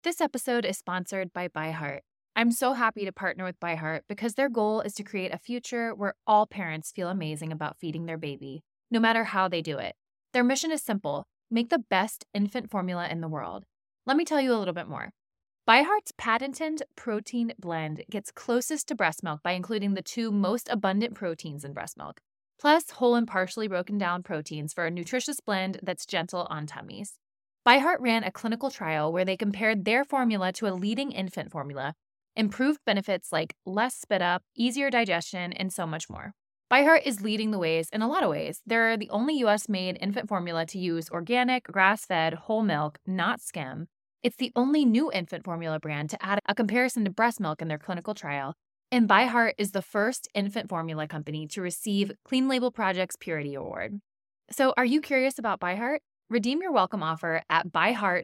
This episode is sponsored by ByHeart. I'm so happy to partner with ByHeart because their goal is to create a future where all parents feel amazing about feeding their baby, no matter how they do it. Their mission is simple: make the best infant formula in the world. Let me tell you a little bit more. ByHeart's patented protein blend gets closest to breast milk by including the two most abundant proteins in breast milk, plus whole and partially broken down proteins for a nutritious blend that's gentle on tummies. ByHeart ran a clinical trial where they compared their formula to a leading infant formula, improved benefits like less spit up, easier digestion, and so much more. ByHeart is leading the ways in a lot of ways. They're the only US-made infant formula to use organic, grass-fed, whole milk, not skim. It's the only new infant formula brand to add a comparison to breast milk in their clinical trial. And ByHeart is the first infant formula company to receive Clean Label Project's Purity Award. So are you curious about ByHeart? Redeem your welcome offer at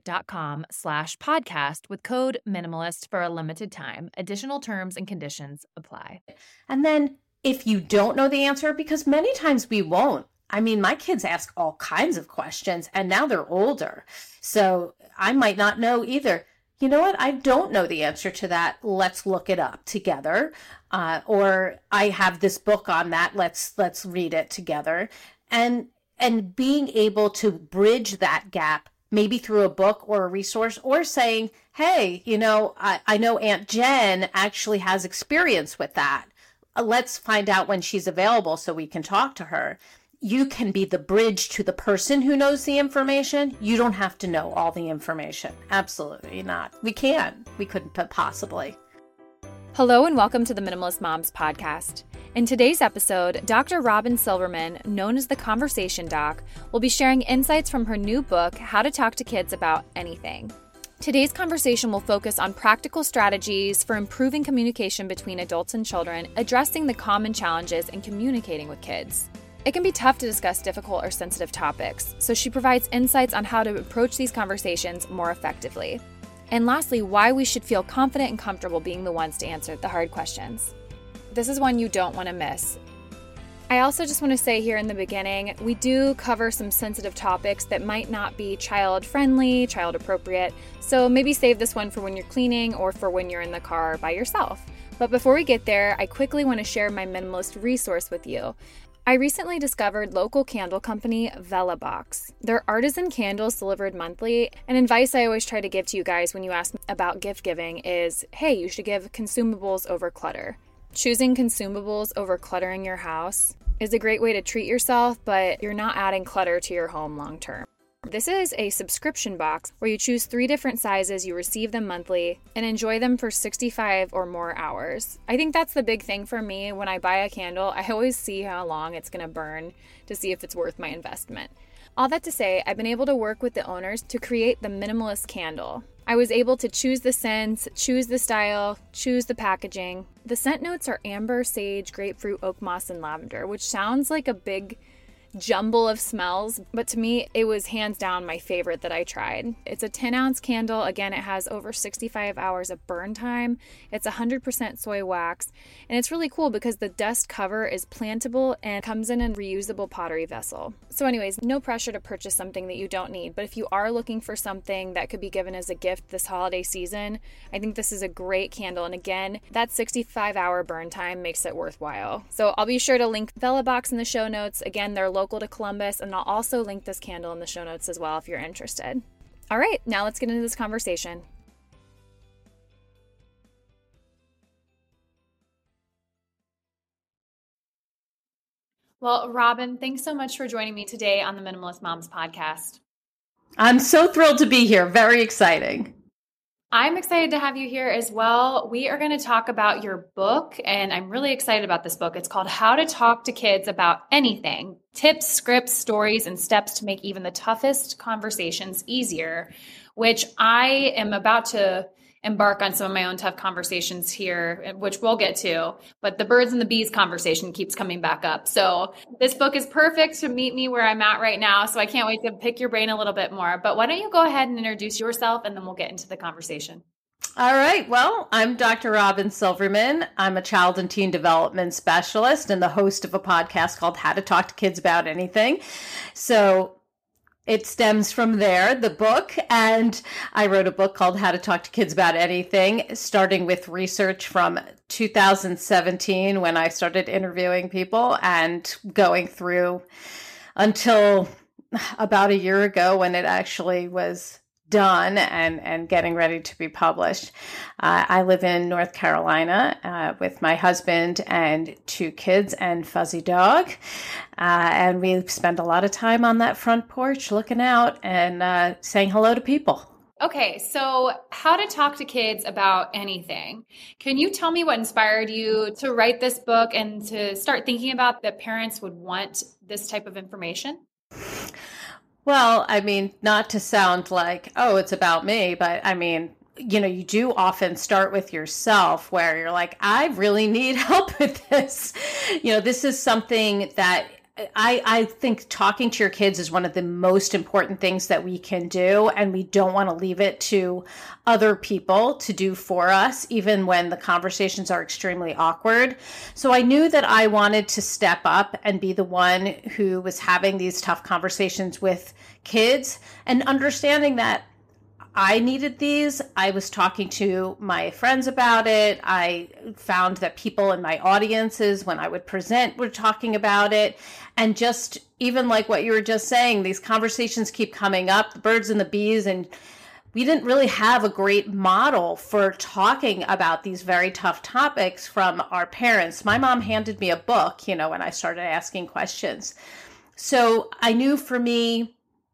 byheart.com/podcast with code MINIMALIST for a limited time. Additional terms and conditions apply. And then if you don't know the answer, because many times we won't. I mean, my kids ask all kinds of questions and now they're older. So I might not know either. You know what? I don't know the answer to that. Let's look it up together. Or I have this book on that. Let's read it together. And being able to bridge that gap, maybe through a book or a resource, or saying, hey, I know Aunt Jen actually has experience with that. Let's find out when she's available so we can talk to her. You can be the bridge to the person who knows the information. You don't have to know all the information. Absolutely not. We couldn't possibly. Hello and welcome to the Minimalist Moms podcast. In today's episode, Dr. Robin Silverman, known as the Conversation Doc, will be sharing insights from her new book, How to Talk to Kids About Anything. Today's conversation will focus on practical strategies for improving communication between adults and children, addressing the common challenges in communicating with kids. It can be tough to discuss difficult or sensitive topics, so she provides insights on how to approach these conversations more effectively. And lastly, why we should feel confident and comfortable being the ones to answer the hard questions. This is one you don't want to miss. I also just want to say here in the beginning, we do cover some sensitive topics that might not be child-friendly, child-appropriate, so maybe save this one for when you're cleaning or for when you're in the car by yourself. But before we get there, I quickly want to share my minimalist resource with you. I recently discovered local candle company Velabox. They're artisan candles delivered monthly, and advice I always try to give to you guys when you ask about gift giving is, hey, you should give consumables over clutter. Choosing consumables over cluttering your house is a great way to treat yourself, but you're not adding clutter to your home long term. This is a subscription box where you choose 3 different sizes, you receive them monthly, and enjoy them for 65 or more hours. I think that's the big thing for me. When I buy a candle, I always see how long it's going to burn to see if it's worth my investment. All that to say, I've been able to work with the owners to create the minimalist candle. I was able to choose the scents, choose the style, choose the packaging. The scent notes are amber, sage, grapefruit, oak moss, and lavender, which sounds like a big jumble of smells, but to me, it was hands down my favorite that I tried. It's a 10-ounce candle. Again, it has over 65 hours of burn time. It's 100% soy wax, and it's really cool because the dust cover is plantable and comes in a reusable pottery vessel. So anyways, no pressure to purchase something that you don't need, but if you are looking for something that could be given as a gift this holiday season, I think this is a great candle, and again, that 65-hour burn time makes it worthwhile. So I'll be sure to link Velabox in the show notes. Again, they're local to Columbus, and I'll also link this candle in the show notes as well if you're interested. All right, now let's get into this conversation. Well, Robin, thanks so much for joining me today on the Minimalist Moms podcast. I'm so thrilled to be here. Very exciting. I'm excited to have you here as well. We are going to talk about your book, and I'm really excited about this book. It's called How to Talk to Kids About Anything: Tips, Scripts, Stories, and Steps to Make Even the Toughest Conversations Easier, which I am about to embark on some of my own tough conversations here, which we'll get to, but the birds and the bees conversation keeps coming back up. So this book is perfect to meet me where I'm at right now. So I can't wait to pick your brain a little bit more, but why don't you go ahead and introduce yourself and then we'll get into the conversation. All right. Well, I'm Dr. Robin Silverman. I'm a child and teen development specialist and the host of a podcast called How to Talk to Kids About Anything. So It stems from there, the book. And I wrote a book called How to Talk to Kids About Anything, starting with research from 2017 when I started interviewing people and going through until about a year ago when it actually was done and getting ready to be published. I live in North Carolina with my husband and 2 kids and fuzzy dog. And we spend a lot of time on that front porch looking out and saying hello to people. Okay, so How to Talk to Kids About Anything. Can you tell me what inspired you to write this book and to start thinking about that parents would want this type of information? Well, I mean, not to sound like, oh, it's about me, but I mean, you do often start with yourself where you're like, I really need help with this. This is something that I think talking to your kids is one of the most important things that we can do. And we don't want to leave it to other people to do for us, even when the conversations are extremely awkward. So I knew that I wanted to step up and be the one who was having these tough conversations with kids and understanding that I needed these. I was talking to my friends about it. I found that people in my audiences, when I would present, were talking about it. And just even like what you were just saying, these conversations keep coming up, the birds and the bees. And we didn't really have a great model for talking about these very tough topics from our parents. My mom handed me a book, when I started asking questions. So I knew for me,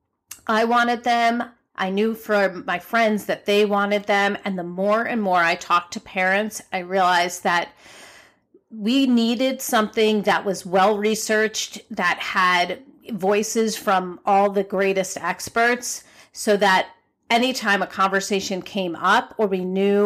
I wanted them. I knew for my friends that they wanted them. And the more and more I talked to parents, I realized that we needed something that was well-researched, that had voices from all the greatest experts, so that anytime a conversation came up, or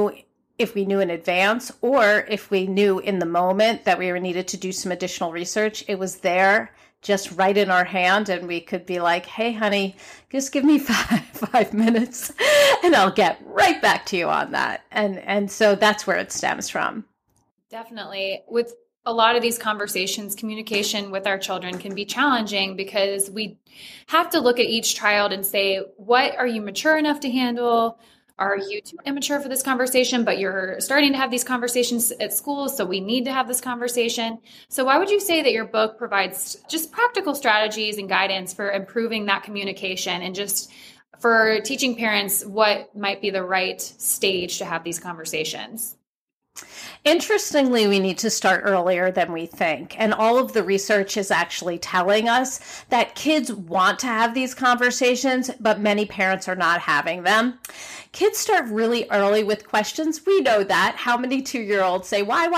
if we knew in advance, or if we knew in the moment that we needed to do some additional research, it was there just right in our hand, and we could be like, hey, honey, just give me five minutes and I'll get right back to you on that. And so that's where it stems from. Definitely. With a lot of these conversations, communication with our children can be challenging because we have to look at each child and say, what are you mature enough to handle? Are you too immature for this conversation, but you're starting to have these conversations at school, so we need to have this conversation? So why would you say that your book provides just practical strategies and guidance for improving that communication and just for teaching parents what might be the right stage to have these conversations? Interestingly, we need to start earlier than we think. And all of the research is actually telling us that kids want to have these conversations, but many parents are not having them. Kids start really early with questions. We know that. How many 2-year-olds say, why?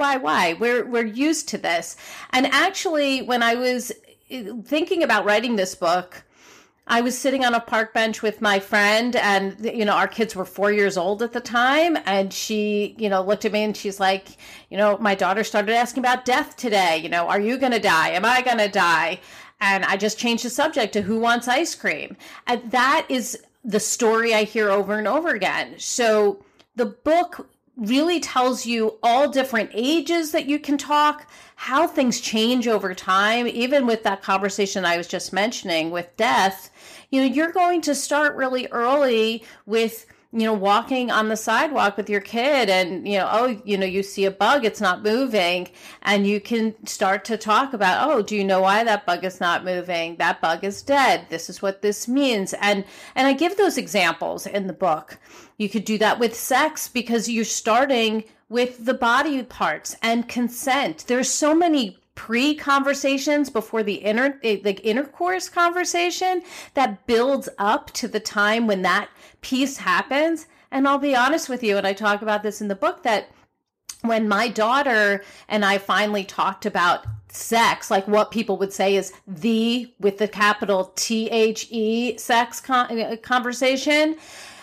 We're used to this. And actually, when I was thinking about writing this book, I was sitting on a park bench with my friend, and, our kids were 4 years old at the time. And she, looked at me and she's like, my daughter started asking about death today. Are you going to die? Am I going to die? And I just changed the subject to who wants ice cream. And that is the story I hear over and over again. So the book really tells you all different ages that you can talk, how things change over time, even with that conversation I was just mentioning with death. You're going to start really early with, walking on the sidewalk with your kid and, you see a bug, it's not moving. And you can start to talk about, do you know why that bug is not moving? That bug is dead. This is what this means. And I give those examples in the book. You could do that with sex because you're starting with the body parts and consent. There's so many pre-conversations before the intercourse conversation that builds up to the time when that piece happens. And I'll be honest with you, and I talk about this in the book, that when my daughter and I finally talked about sex, like what people would say is with the capital THE sex conversation,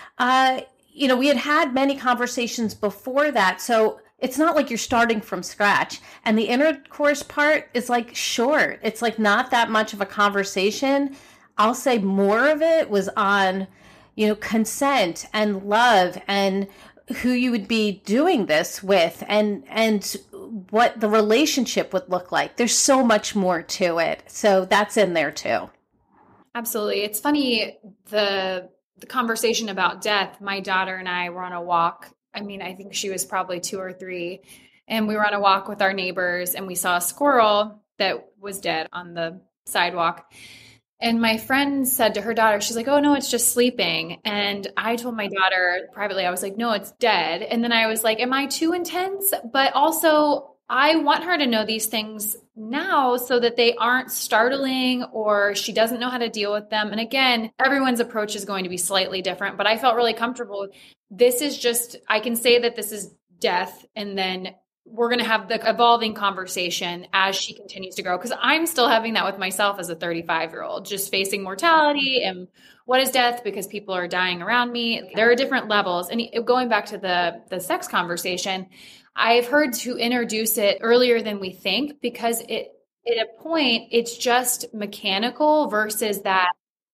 we had many conversations before that. So it's not like you're starting from scratch. And the intercourse part is like short. It's like not that much of a conversation. I'll say more of it was on, consent and love and who you would be doing this with and what the relationship would look like. There's so much more to it. So that's in there too. Absolutely. It's funny, the conversation about death. My daughter and I were on a walk. I mean, I think she was probably 2 or 3, and we were on a walk with our neighbors, and we saw a squirrel that was dead on the sidewalk. And my friend said to her daughter, she's like, "Oh no, it's just sleeping." And I told my daughter privately, I was like, "No, it's dead." And then I was like, "Am I too intense?" But also, I want her to know these things now so that they aren't startling or she doesn't know how to deal with them. And again, everyone's approach is going to be slightly different, but I felt really comfortable with this. Is just, I can say that this is death, and then we're going to have the evolving conversation as she continues to grow. Because I'm still having that with myself as a 35-year-old, just facing mortality and what is death, because people are dying around me. There are different levels. And going back to the sex conversation, I've heard to introduce it earlier than we think, because at a point it's just mechanical versus that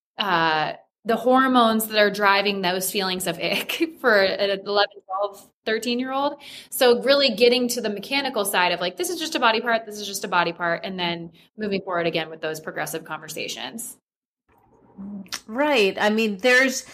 the hormones that are driving those feelings of ick for an 11, 12, 13-year-old. So really getting to the mechanical side of like, this is just a body part, this is just a body part, and then moving forward again with those progressive conversations. Right. I mean, as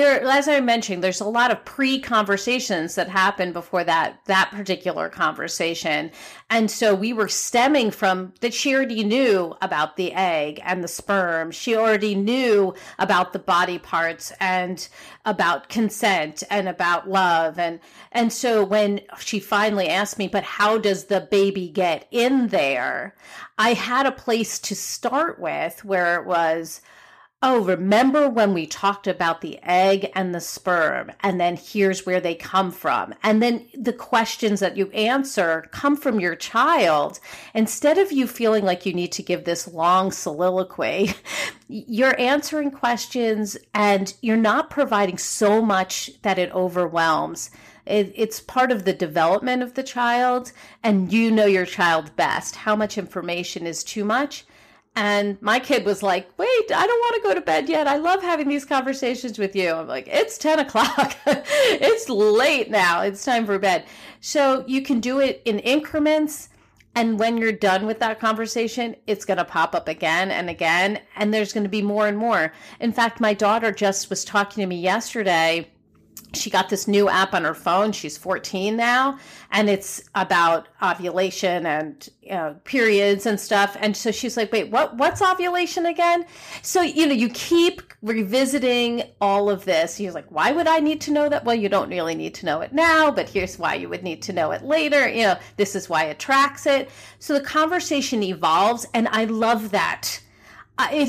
I mentioned, there's a lot of pre-conversations that happen before that particular conversation. And so we were stemming from that she already knew about the egg and the sperm. She already knew about the body parts and about consent and about love. And so when she finally asked me, but how does the baby get in there? I had a place to start with where it was, oh, remember when we talked about the egg and the sperm, and then here's where they come from. And then the questions that you answer come from your child. Instead of you feeling like you need to give this long soliloquy, you're answering questions and you're not providing so much that it overwhelms. It's part of the development of the child, and you know your child best. How much information is too much? And my kid was like, "Wait, I don't want to go to bed yet. I love having these conversations with you." I'm like, "It's 10 o'clock. It's late now. It's time for bed." So you can do it in increments. And when you're done with that conversation, it's going to pop up again and again. And there's going to be more and more. In fact, my daughter just was talking to me yesterday. She got this new app on her phone. She's 14 now, and it's about ovulation and periods and stuff. And so she's like, "Wait, what's ovulation again?" So, you keep revisiting all of this. She's like, "Why would I need to know that?" Well, you don't really need to know it now, but here's why you would need to know it later. This is why it tracks it. So the conversation evolves, and I love that. It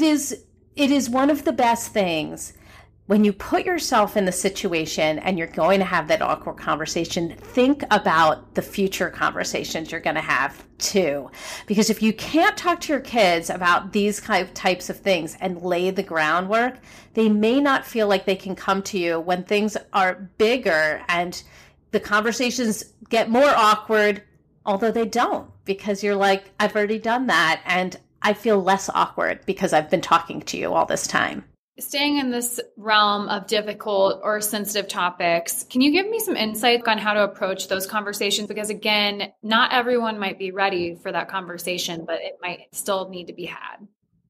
is one of the best things. When you put yourself in the situation and you're going to have that awkward conversation, think about the future conversations you're going to have too. Because if you can't talk to your kids about these types of things and lay the groundwork, they may not feel like they can come to you when things are bigger and the conversations get more awkward, although they don't, because you're like, "I've already done that and I feel less awkward because I've been talking to you all this time." Staying in this realm of difficult or sensitive topics, can you give me some insight on how to approach those conversations? Because again, not everyone might be ready for that conversation, but it might still need to be had.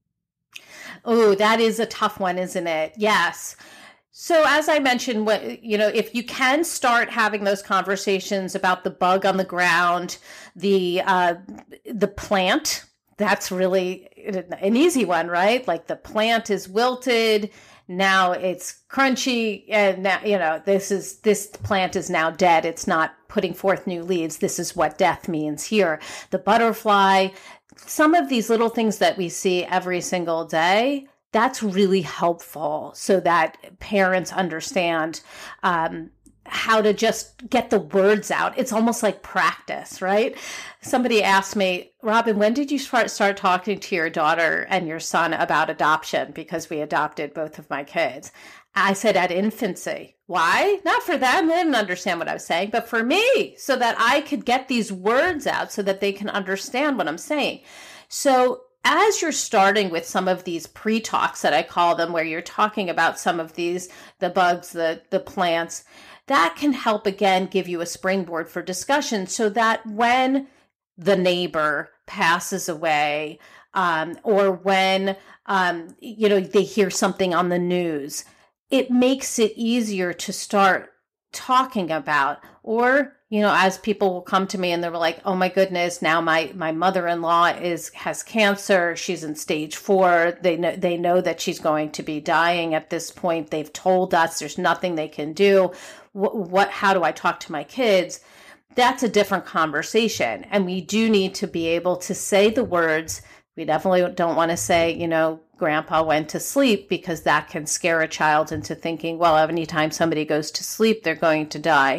Oh, that is a tough one, isn't it? Yes. So as I mentioned, if you can start having those conversations about the bug on the ground, the plant, that's really an easy one, right? Like the plant is wilted, now it's crunchy, and now, this plant is now dead. It's not putting forth new leaves. This is what death means here. The butterfly, some of these little things that we see every single day, that's really helpful so that parents understand how to just get the words out. It's almost like practice, right? Somebody asked me, "Robin, when did you start talking to your daughter and your son about adoption?" Because we adopted both of my kids. I said, "At infancy." Why? Not for them. They didn't understand what I was saying, but for me, so that I could get these words out so that they can understand what I'm saying. So as you're starting with some of these pre-talks that I call them, where you're talking about some of these, the bugs, the plants, that can help, again, give you a springboard for discussion so that when the neighbor passes away, or when, they hear something on the news. It makes it easier to start talking about, or, as people will come to me and they're like, oh my goodness, now my mother-in-law has cancer. She's in stage 4. They know that she's going to be dying at this point. They've told us there's nothing they can do. How do I talk to my kids? That's a different conversation. And we do need to be able to say the words. We definitely don't want to say, grandpa went to sleep, because that can scare a child into thinking, well, anytime somebody goes to sleep, they're going to die.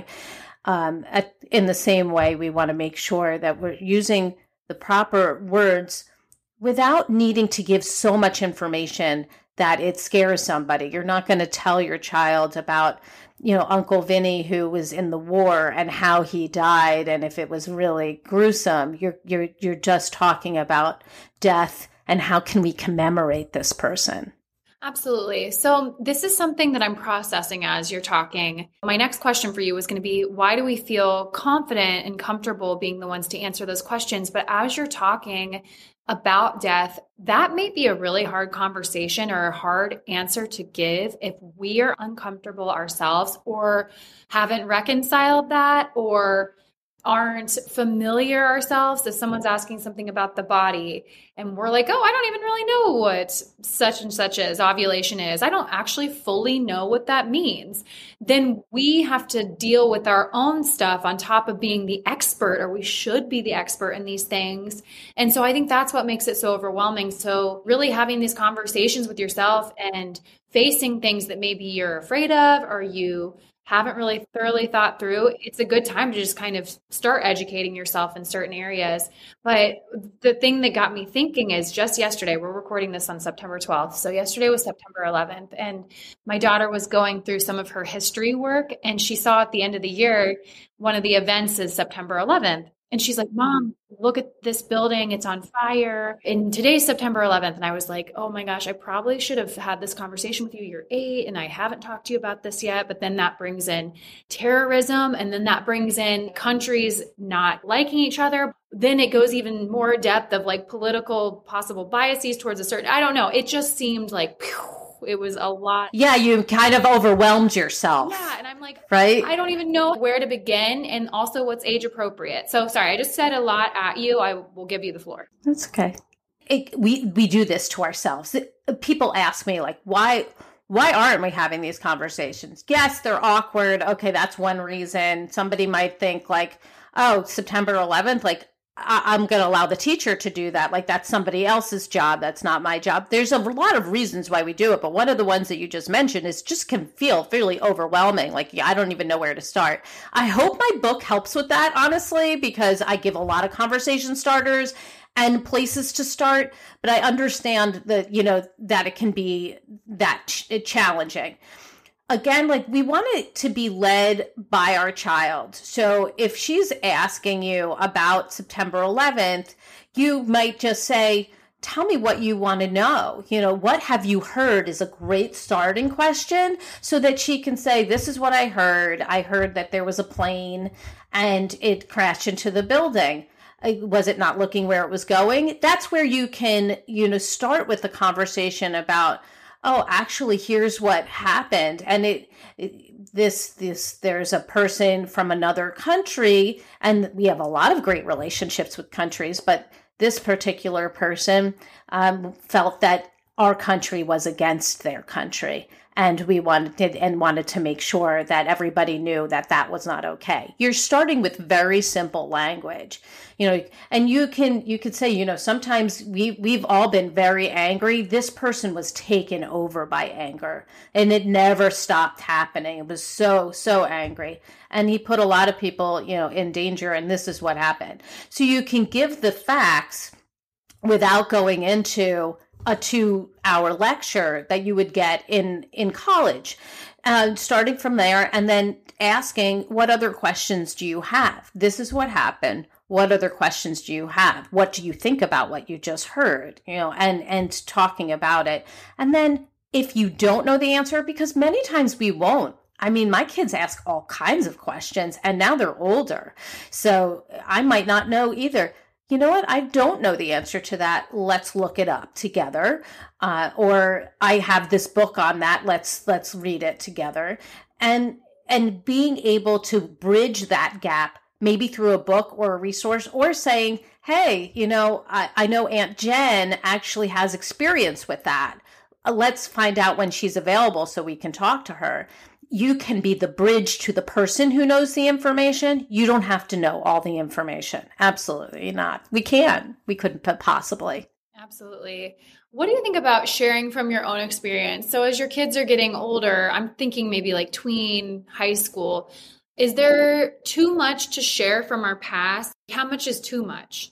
In the same way, we want to make sure that we're using the proper words without needing to give so much information that it scares somebody. You're not going to tell your child about, Uncle Vinny who was in the war and how he died, and if it was really gruesome. You're just talking about death and how can we commemorate this person. Absolutely. So this is something that I'm processing as you're talking. My next question for you is going to be, why do we feel confident and comfortable being the ones to answer those questions? But as you're talking about death, that may be a really hard conversation or a hard answer to give if we are uncomfortable ourselves, or haven't reconciled that, or aren't familiar ourselves. If someone's asking something about the body and we're like, oh, I don't even really know what such and such is, ovulation is, I don't actually fully know what that means, then we have to deal with our own stuff on top of being the expert, or we should be the expert in these things. And so I think that's what makes it so overwhelming. So really having these conversations with yourself and facing things that maybe you're afraid of, or you haven't really thoroughly thought through, it's a good time to just kind of start educating yourself in certain areas. But the thing that got me thinking is, just yesterday, we're recording this on September 12th. So yesterday was September 11th, and my daughter was going through some of her history work, and she saw at the end of the year, one of the events is September 11th. And she's like, Mom, look at this building. It's on fire. And today's September 11th. And I was like, oh my gosh, I probably should have had this conversation with you. You're 8 and I haven't talked to you about this yet. But then that brings in terrorism. And then that brings in countries not liking each other. Then it goes even more depth of like political possible biases towards a certain, I don't know. It just seemed like, it was a lot. Yeah, you kind of overwhelmed yourself. Yeah, and I'm like, right? I don't even know where to begin, and also what's age appropriate. So sorry, I just said a lot at you. I will give you the floor. That's okay. We do this to ourselves. People ask me like, why aren't we having these conversations? Yes, they're awkward. Okay, that's one reason. Somebody might think like, oh, September 11th, like, I'm going to allow the teacher to do that. Like, that's somebody else's job. That's not my job. There's a lot of reasons why we do it. But one of the ones that you just mentioned is just can feel fairly overwhelming. Like, I don't even know where to start. I hope my book helps with that, honestly, because I give a lot of conversation starters and places to start. But I understand that, that it can be that challenging. Again, like, we want it to be led by our child. So if she's asking you about September 11th, you might just say, tell me what you want to know. What have you heard is a great starting question, so that she can say, this is what I heard. I heard that there was a plane and it crashed into the building. Was it not looking where it was going? That's where you can, start with the conversation about, oh, actually, here's what happened. And there's a person from another country, and we have a lot of great relationships with countries, but this particular person felt that our country was against their country. And we wanted to make sure that everybody knew that that was not okay. You're starting with very simple language, and you could say, sometimes we've all been very angry. This person was taken over by anger, and it never stopped happening. It was so angry, and he put a lot of people, in danger. And this is what happened. So you can give the facts without going into a 2-hour lecture that you would get in college, starting from there, and then asking, what other questions do you have? This is what happened. What other questions do you have? What do you think about what you just heard? And talking about it. And then if you don't know the answer, because many times we won't. I mean, my kids ask all kinds of questions, and now they're older, so I might not know either. you know what? I don't know the answer to that. Let's look it up together. Or I have this book on that. Let's read it together. And being able to bridge that gap, maybe through a book or a resource, or saying, hey, I know Aunt Jen actually has experience with that. Let's find out when she's available so we can talk to her. You can be the bridge to the person who knows the information. You don't have to know all the information. Absolutely not. We couldn't possibly. Absolutely. What do you think about sharing from your own experience? So as your kids are getting older, I'm thinking maybe like tween, high school, is there too much to share from our past? How much is too much?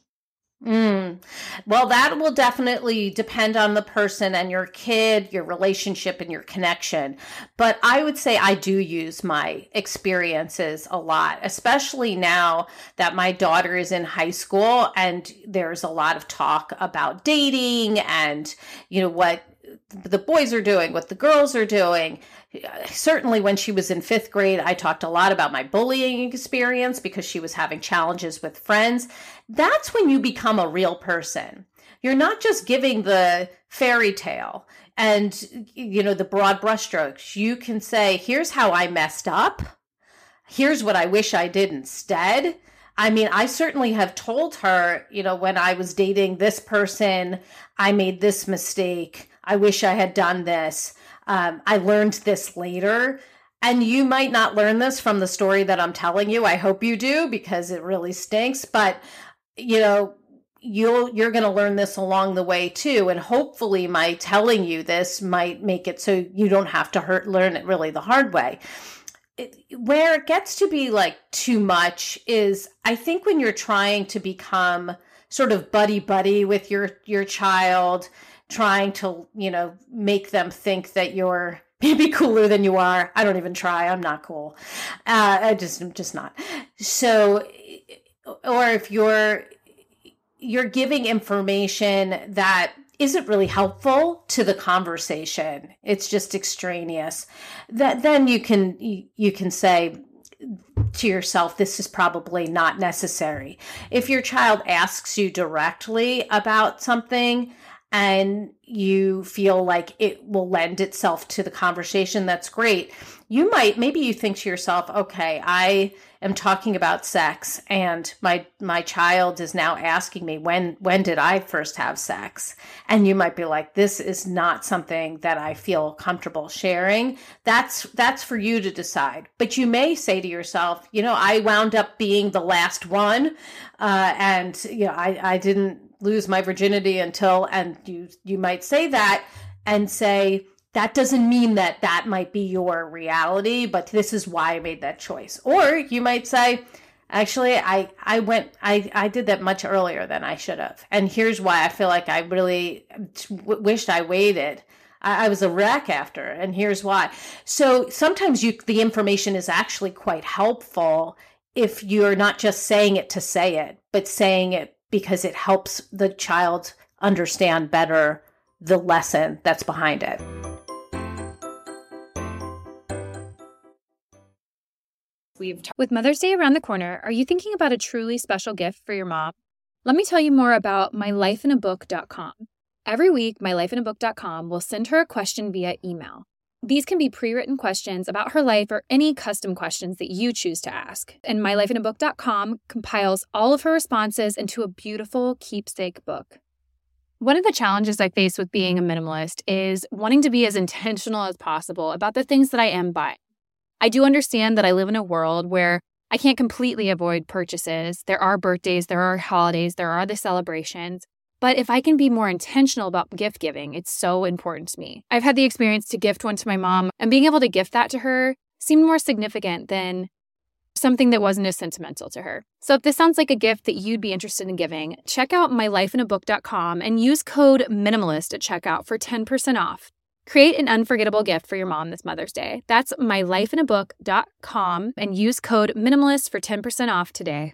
Well, that will definitely depend on the person and your kid, your relationship, and your connection. But I would say I do use my experiences a lot, especially now that my daughter is in high school and there's a lot of talk about dating and, what the boys are doing, what the girls are doing. Certainly when she was in 5th grade, I talked a lot about my bullying experience because she was having challenges with friends. That's when you become a real person. You're not just giving the fairy tale and, the broad brushstrokes. You can say, here's how I messed up. Here's what I wish I did instead. I mean, I certainly have told her, when I was dating this person, I made this mistake. I wish I had done this. I learned this later. And you might not learn this from the story that I'm telling you. I hope you do, because it really stinks. But, you're going to learn this along the way too. And hopefully my telling you this might make it so you don't have to learn it really the hard way. Where it gets to be like too much is, I think, when you're trying to become sort of buddy with your child, trying to, make them think that you're maybe cooler than you are. I don't even try. I'm not cool. I'm just not. So, or if you're giving information that isn't really helpful to the conversation, it's just extraneous, that then you can say to yourself, this is probably not necessary. If your child asks you directly about something and you feel like it will lend itself to the conversation, that's great. Maybe you think to yourself, okay, I am talking about sex and my child is now asking me, when did I first have sex? And you might be like, this is not something that I feel comfortable sharing. That's for you to decide. But you may say to yourself, I wound up being the last one. And I didn't lose my virginity until, and you might say that and say, that doesn't mean that might be your reality, but this is why I made that choice. Or you might say, actually, I did that much earlier than I should have. And here's why I feel like I really wished I waited. I was a wreck after, and here's why. So sometimes the information is actually quite helpful if you're not just saying it to say it, but saying it because it helps the child understand better the lesson that's behind it. With Mother's Day around the corner, are you thinking about a truly special gift for your mom? Let me tell you more about mylifeinabook.com. Every week, mylifeinabook.com will send her a question via email. These can be pre-written questions about her life or any custom questions that you choose to ask. And mylifeinabook.com compiles all of her responses into a beautiful keepsake book. One of the challenges I face with being a minimalist is wanting to be as intentional as possible about the things that I am buying. I do understand that I live in a world where I can't completely avoid purchases. There are birthdays, there are holidays, there are the celebrations. But if I can be more intentional about gift giving, it's so important to me. I've had the experience to gift one to my mom, and being able to gift that to her seemed more significant than something that wasn't as sentimental to her. So if this sounds like a gift that you'd be interested in giving, check out mylifeinabook.com and use code MINIMALIST at checkout for 10% off. Create an unforgettable gift for your mom this Mother's Day. That's mylifeinabook.com and use code MINIMALIST for 10% off today.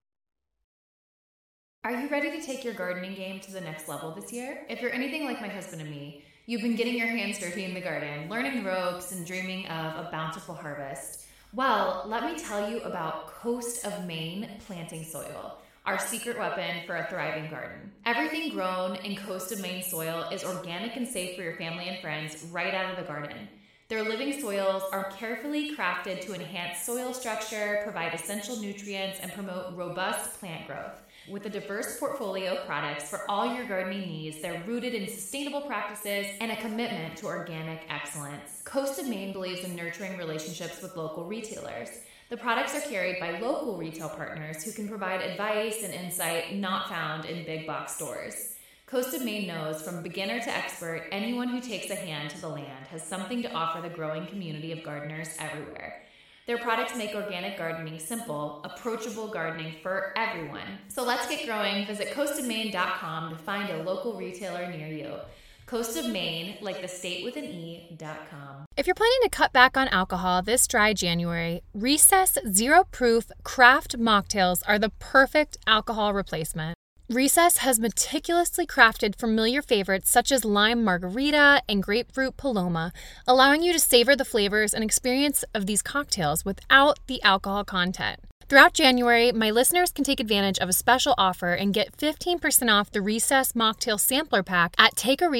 Are you ready to take your gardening game to the next level this year? If you're anything like my husband and me, you've been getting your hands dirty in the garden, learning the ropes, and dreaming of a bountiful harvest. Well, let me tell you about Coast of Maine planting soil. our secret weapon for a thriving garden. Everything grown in Coast of Maine soil is organic and safe for your family and friends right out of the garden. Their living soils are carefully crafted to enhance soil structure, provide essential nutrients, and promote robust plant growth. With a diverse portfolio of products for all your gardening needs, they're rooted in sustainable practices and a commitment to organic excellence. Coast of Maine believes in nurturing relationships with local retailers. The products are carried by local retail partners who can provide advice and insight not found in big box stores. Coast of Maine knows from beginner to expert, anyone who takes a hand to the land has something to offer the growing community of gardeners everywhere. Their products make organic gardening simple, approachable gardening for everyone. So let's get growing. Visit coastofmaine.com to find a local retailer near you. Coast of Maine, like the state with an E.com. If you're planning to cut back on alcohol this dry January, Recess Zero Proof Craft Mocktails are the perfect alcohol replacement. Recess has meticulously crafted familiar favorites such as lime margarita and grapefruit paloma, allowing you to savor the flavors and experience of these cocktails without the alcohol content. Throughout January, my listeners can take advantage of a special offer and get 15% off the Recess Mocktail Sampler Pack at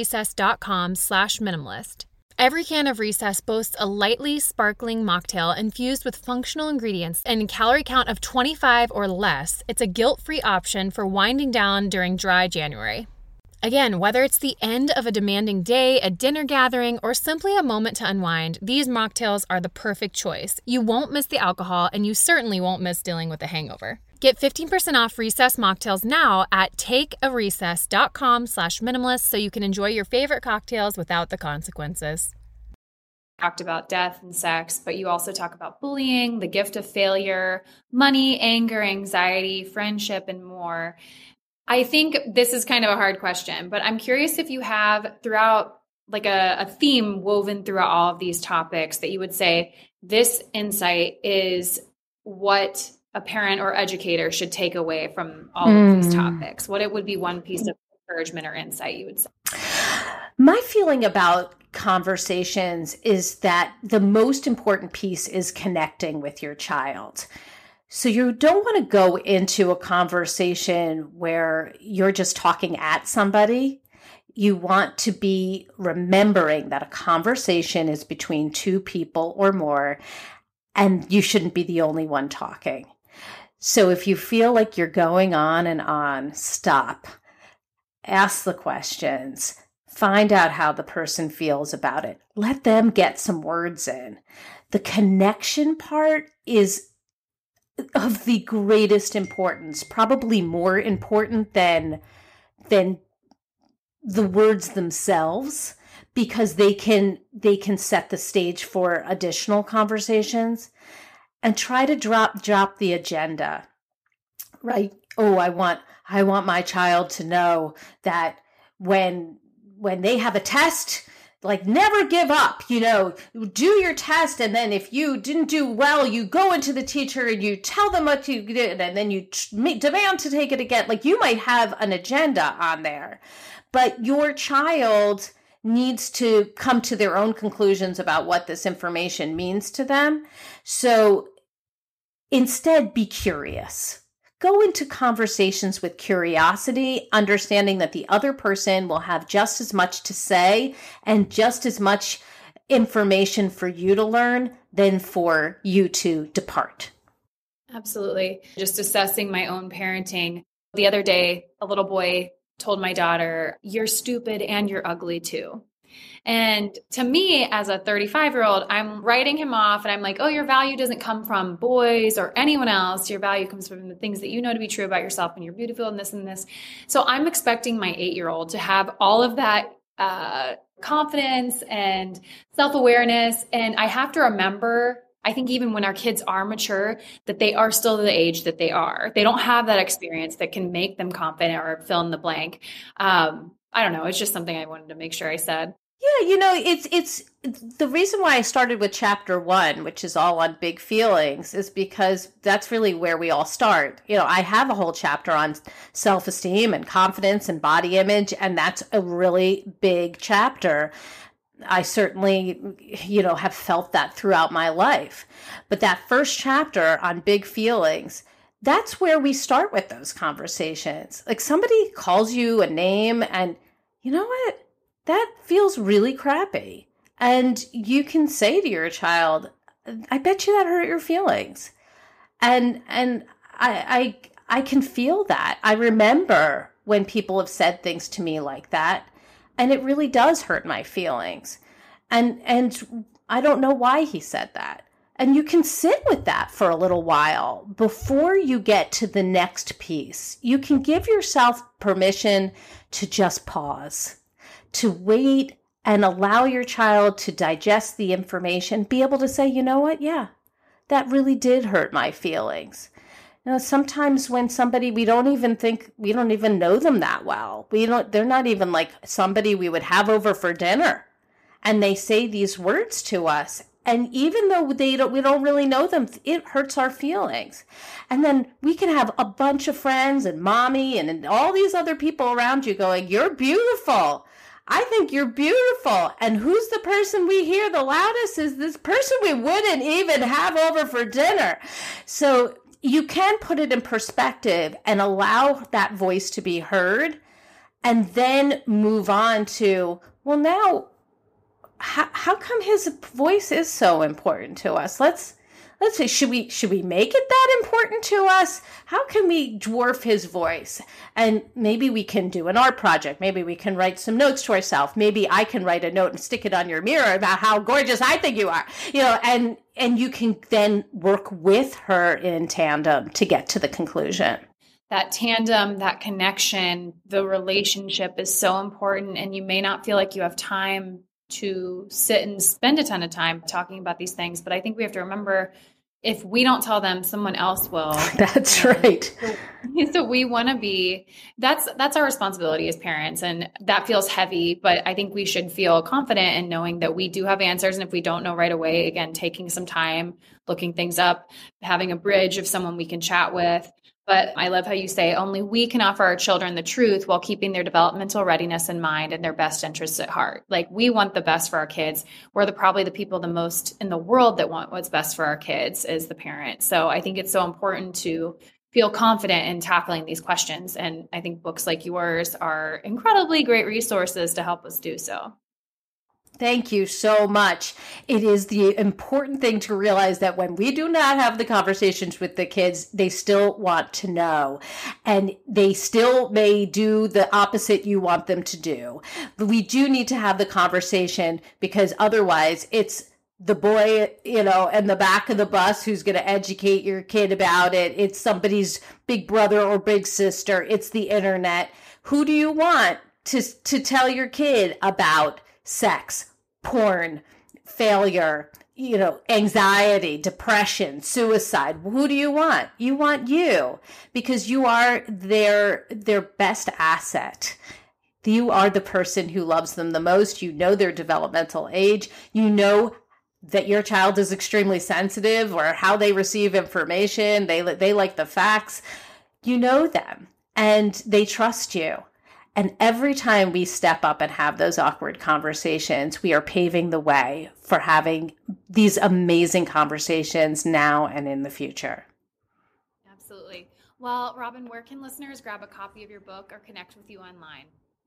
takearecess.com/minimalist. Every can of Recess boasts a lightly sparkling mocktail infused with functional ingredients and a calorie count of 25 or less. It's a guilt-free option for winding down during dry January. Again, whether it's the end of a demanding day, a dinner gathering, or simply a moment to unwind, these mocktails are the perfect choice. You won't miss the alcohol, and you certainly won't miss dealing with a hangover. Get 15% off Recess mocktails now at takearecess.com/minimalist so you can enjoy your favorite cocktails without the consequences. Talked about death and sex, but you also talk about bullying, the gift of failure, money, anger, anxiety, friendship, and more. I think this is kind of a hard question, but I'm curious if you have throughout like a theme woven throughout all of these topics that you would say this insight is what a parent or educator should take away from all of these topics. What it would be one piece of encouragement or insight you would say? My feeling about conversations is that the most important piece is connecting with your child. So you don't want to go into a conversation where you're just talking at somebody. You want to be remembering that a conversation is between two people or more, and you shouldn't be the only one talking. So if you feel like you're going on and on, stop. Ask the questions. Find out how the person feels about it. Let them get some words in. The connection part is of the greatest importance, probably more important than the words themselves, because they can set the stage for additional conversations. And try to drop the agenda, right? Oh, I want my child to know that when they have a test, like never give up, do your test. And then if you didn't do well, you go into the teacher and you tell them what you did, and then you demand to take it again. Like you might have an agenda on there, but your child needs to come to their own conclusions about what this information means to them. So instead, be curious. Go into conversations with curiosity, understanding that the other person will have just as much to say and just as much information for you to learn than for you to depart. Absolutely. Just assessing my own parenting. The other day, a little boy told my daughter, "You're stupid and you're ugly too." And to me, as a 35-year-old, I'm writing him off and I'm like, oh, your value doesn't come from boys or anyone else. Your value comes from the things that you know to be true about yourself, and you're beautiful and this and this. So I'm expecting my 8-year-old to have all of that confidence and self-awareness. And I have to remember, I think even when our kids are mature, that they are still the age that they are. They don't have that experience that can make them confident or fill in the blank. I don't know. It's just something I wanted to make sure I said. Yeah, it's the reason why I started with chapter 1, which is all on big feelings, is because that's really where we all start. I have a whole chapter on self-esteem and confidence and body image, and that's a really big chapter. I certainly, have felt that throughout my life. But that first chapter on big feelings, that's where we start with those conversations. Like somebody calls you a name and you know what? That feels really crappy. And you can say to your child, I bet you that hurt your feelings. And I can feel that. I remember when people have said things to me like that, and it really does hurt my feelings. And I don't know why he said that. And you can sit with that for a little while before you get to the next piece. You can give yourself permission to just pause, to wait and allow your child to digest the information, be able to say, you know what? Yeah, that really did hurt my feelings. You know, sometimes when somebody, we don't even know them that well. They're not even like somebody we would have over for dinner. And they say these words to us. And even though we don't really know them, it hurts our feelings. And then we can have a bunch of friends and mommy and all these other people around you going, you're beautiful. I think you're beautiful. And who's the person we hear the loudest is this person we wouldn't even have over for dinner. So you can put it in perspective and allow that voice to be heard and then move on to, well, now, how come his voice is so important to us? Let's say, should we make it that important to us? How can we dwarf his voice? And maybe we can do an art project. Maybe we can write some notes to ourselves. Maybe I can write a note and stick it on your mirror about how gorgeous I think you are. And you can then work with her in tandem to get to the conclusion. That tandem, that connection, the relationship is so important. And you may not feel like you have time to sit and spend a ton of time talking about these things. But I think we have to remember, if we don't tell them, someone else will. That's right. So we want to be, that's our responsibility as parents. And that feels heavy, but I think we should feel confident in knowing that we do have answers. And if we don't know right away, again, taking some time, looking things up, having a bridge of someone we can chat with. But I love how you say only we can offer our children the truth while keeping their developmental readiness in mind and their best interests at heart. Like, we want the best for our kids. We're probably the people the most in the world that want what's best for our kids as the parent. So I think it's so important to feel confident in tackling these questions. And I think books like yours are incredibly great resources to help us do so. Thank you so much. It is the important thing to realize that when we do not have the conversations with the kids, they still want to know, and they still may do the opposite you want them to do. But we do need to have the conversation, because otherwise it's the boy, in the back of the bus who's going to educate your kid about it. It's somebody's big brother or big sister. It's the internet. Who do you want to tell your kid about sex, porn, failure, anxiety, depression, suicide? Who do you want? You want you, because you are their best asset. You are the person who loves them the most. You know their developmental age. You know that your child is extremely sensitive, or how they receive information. They like the facts. You know them, and they trust you. And every time we step up and have those awkward conversations, we are paving the way for having these amazing conversations now and in the future. Absolutely. Well, Robin, where can listeners grab a copy of your book or connect with you online?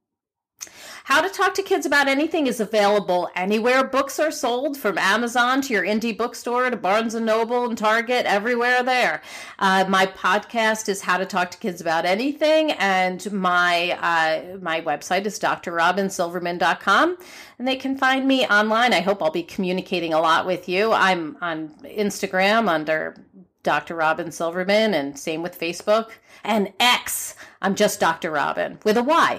How to Talk to Kids About Anything is available anywhere books are sold, from Amazon to your indie bookstore to Barnes & Noble and Target, everywhere there. My podcast is How to Talk to Kids About Anything, and my website is drrobinsilverman.com, and they can find me online. I hope I'll be communicating a lot with you. I'm on Instagram under Dr. Robin Silverman, and same with Facebook. And X, I'm just Dr. Robin with a Y.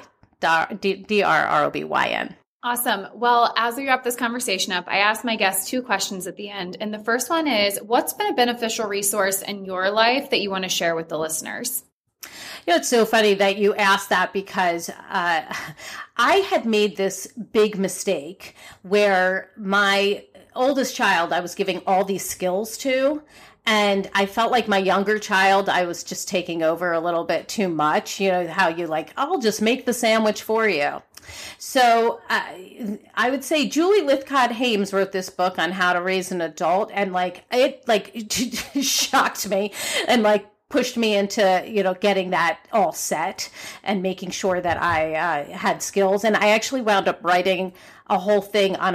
DRROBYN. Awesome. Well, as we wrap this conversation up, I asked my guests 2 questions at the end. And the first one is, what's been a beneficial resource in your life that you want to share with the listeners? It's so funny that you asked that, because I had made this big mistake where my oldest child, I was giving all these skills to, and I felt like my younger child, I was just taking over a little bit too much. You know how you I'll just make the sandwich for you. So I would say Julie Lythcott-Haims wrote this book on how to raise an adult, and it shocked me and pushed me into, getting that all set and making sure that I had skills. And I actually wound up writing a whole thing on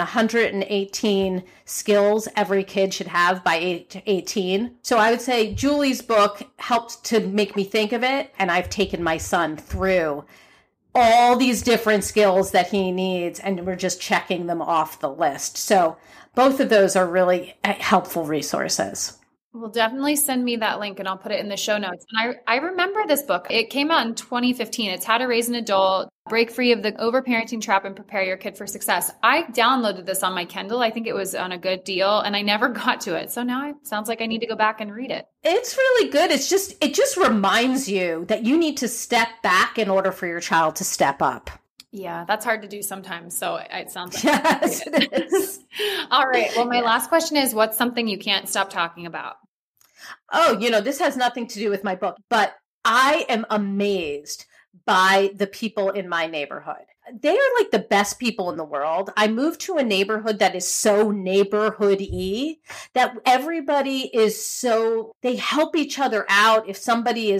118 skills every kid should have by 18. So I would say Julie's book helped to make me think of it. And I've taken my son through all these different skills that he needs, and we're just checking them off the list. So both of those are really helpful resources. Well, definitely send me that link and I'll put it in the show notes. And I remember this book. It came out in 2015. It's How to Raise an Adult, Break Free of the Overparenting Trap and Prepare Your Kid for Success. I downloaded this on my Kindle. I think it was on a good deal and I never got to it. So now it sounds like I need to go back and read it. It's really good. It just reminds you that you need to step back in order for your child to step up. Yeah, that's hard to do sometimes. So it sounds like yes, it is. All right. Well, my last question is, what's something you can't stop talking about? Oh, this has nothing to do with my book, but I am amazed by the people in my neighborhood. They are like the best people in the world. I moved to a neighborhood that is so neighborhood-y that everybody is they help each other out. If somebody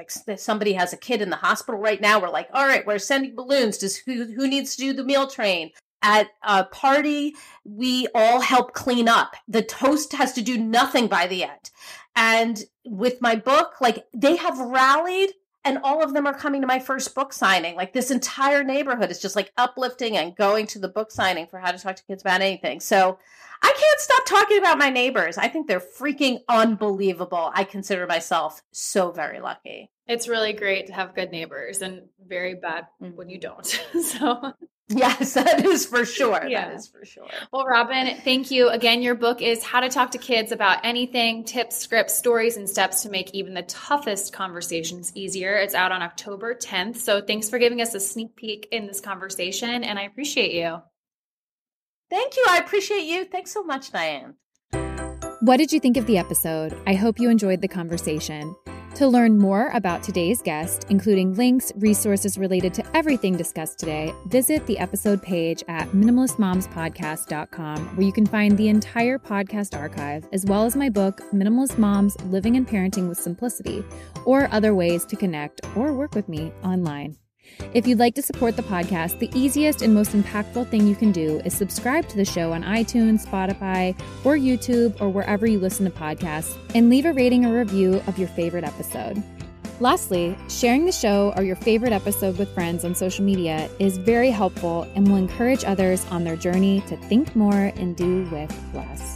has a kid in the hospital right now, we're like, all right, we're sending balloons. Who needs to do the meal train? At a party, we all help clean up. The host has to do nothing by the end. And with my book, they have rallied, and all of them are coming to my first book signing. This entire neighborhood is just uplifting and going to the book signing for How to Talk to Kids About Anything. So I can't stop talking about my neighbors. I think they're freaking unbelievable. I consider myself so very lucky. It's really great to have good neighbors and very bad when you don't. So yes, that is for sure. Yeah. That is for sure. Well, Robin, thank you. Again, your book is How to Talk to Kids About Anything, Tips, Scripts, Stories, and Steps to Make Even the Toughest Conversations Easier. It's out on October 10th. So thanks for giving us a sneak peek in this conversation, and I appreciate you. Thank you. I appreciate you. Thanks so much, Diane. What did you think of the episode? I hope you enjoyed the conversation. To learn more about today's guest, including links, resources related to everything discussed today, visit the episode page at minimalistmomspodcast.com, where you can find the entire podcast archive, as well as my book, Minimalist Moms, Living and Parenting with Simplicity, or other ways to connect or work with me online. If you'd like to support the podcast, the easiest and most impactful thing you can do is subscribe to the show on iTunes, Spotify, or YouTube, or wherever you listen to podcasts, and leave a rating or review of your favorite episode. Lastly, sharing the show or your favorite episode with friends on social media is very helpful and will encourage others on their journey to think more and do with less.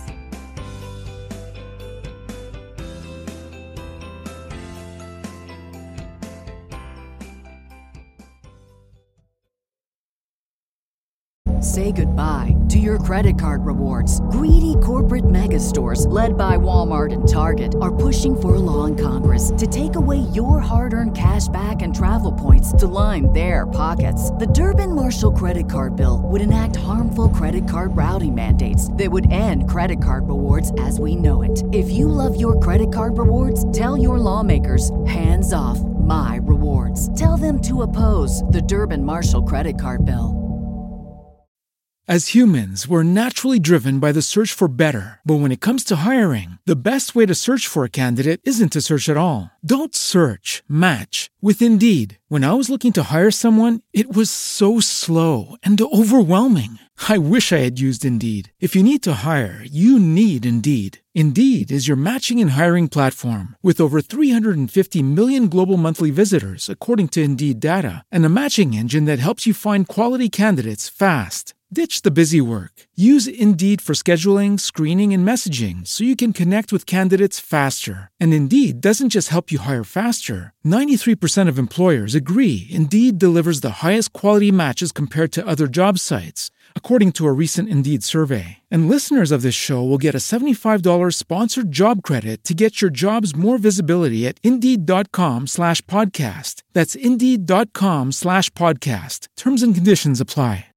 Say goodbye to your credit card rewards. Greedy corporate mega stores, led by Walmart and Target, are pushing for a law in Congress to take away your hard-earned cash back and travel points to line their pockets. The Durbin-Marshall credit card bill would enact harmful credit card routing mandates that would end credit card rewards as we know it. If you love your credit card rewards, tell your lawmakers, hands off my rewards. Tell them to oppose the Durbin-Marshall credit card bill. As humans, we're naturally driven by the search for better. But when it comes to hiring, the best way to search for a candidate isn't to search at all. Don't search, match with Indeed. When I was looking to hire someone, it was so slow and overwhelming. I wish I had used Indeed. If you need to hire, you need Indeed. Indeed is your matching and hiring platform with over 350 million global monthly visitors, according to Indeed data, and a matching engine that helps you find quality candidates fast. Ditch the busy work. Use Indeed for scheduling, screening, and messaging so you can connect with candidates faster. And Indeed doesn't just help you hire faster. 93% of employers agree Indeed delivers the highest quality matches compared to other job sites, according to a recent Indeed survey. And listeners of this show will get a $75 sponsored job credit to get your jobs more visibility at Indeed.com/podcast. That's Indeed.com/podcast. Terms and conditions apply.